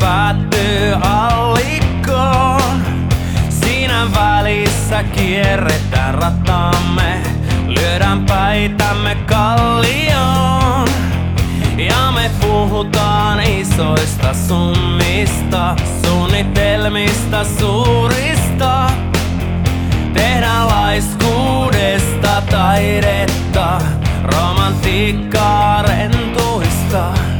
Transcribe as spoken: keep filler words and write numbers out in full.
päättyy allikkoon. Siinä välissä kierretään rataamme, lyödään päitämme kallioon. Ja me puhutaan isoista summista, suunnitelmista suurista. Tehdään laiskuudesta taidetta, romantiikkaa rentuista.